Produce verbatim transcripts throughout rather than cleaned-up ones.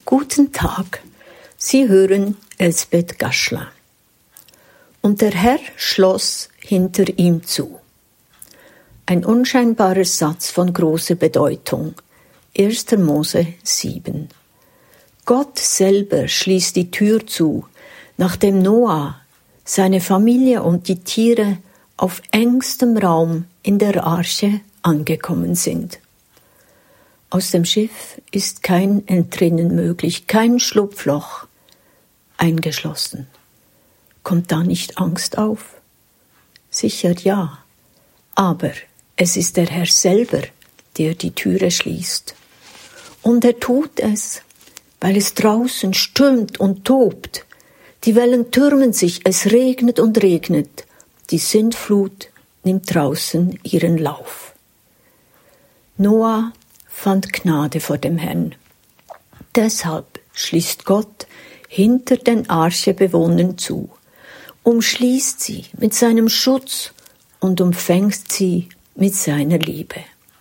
Guten Tag, Sie hören Elsbeth Gaschler. Und der Herr schloss hinter ihm zu. Ein unscheinbarer Satz von großer Bedeutung. erster Mose sieben. Gott selber schließt die Tür zu, nachdem Noah, seine Familie und die Tiere auf engstem Raum in der Arche angekommen sind. Aus dem Schiff ist kein Entrinnen möglich, kein Schlupfloch, eingeschlossen. Kommt da nicht Angst auf? Sicher ja, aber es ist der Herr selber, der die Türe schließt. Und er tut es, weil es draußen stürmt und tobt. Die Wellen türmen sich, es regnet und regnet. Die Sintflut nimmt draußen ihren Lauf. Noah fand Gnade vor dem Herrn. Deshalb schließt Gott hinter den Archebewohnern zu, umschließt sie mit seinem Schutz und umfängt sie mit seiner Liebe.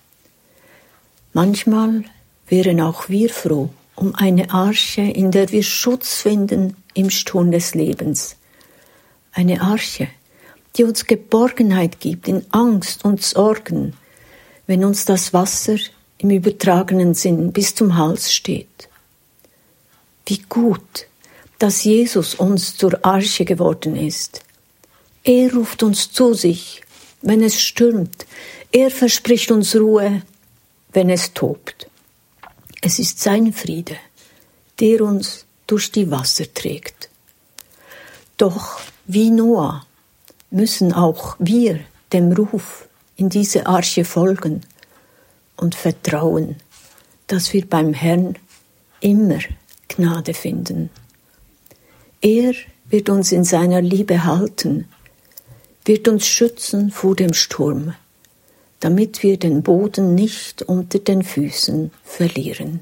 Manchmal wären auch wir froh um eine Arche, in der wir Schutz finden im Sturm des Lebens. Eine Arche, die uns Geborgenheit gibt in Angst und Sorgen, wenn uns das Wasser im übertragenen Sinn bis zum Hals steht. Wie gut, dass Jesus uns zur Arche geworden ist. Er ruft uns zu sich, wenn es stürmt. Er verspricht uns Ruhe, wenn es tobt. Es ist sein Friede, der uns durch die Wasser trägt. Doch wie Noah müssen auch wir dem Ruf in diese Arche folgen und vertrauen, dass wir beim Herrn immer Gnade finden. Er wird uns in seiner Liebe halten, wird uns schützen vor dem Sturm, damit wir den Boden nicht unter den Füßen verlieren.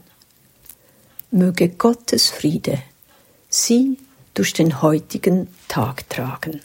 Möge Gottes Friede Sie durch den heutigen Tag tragen.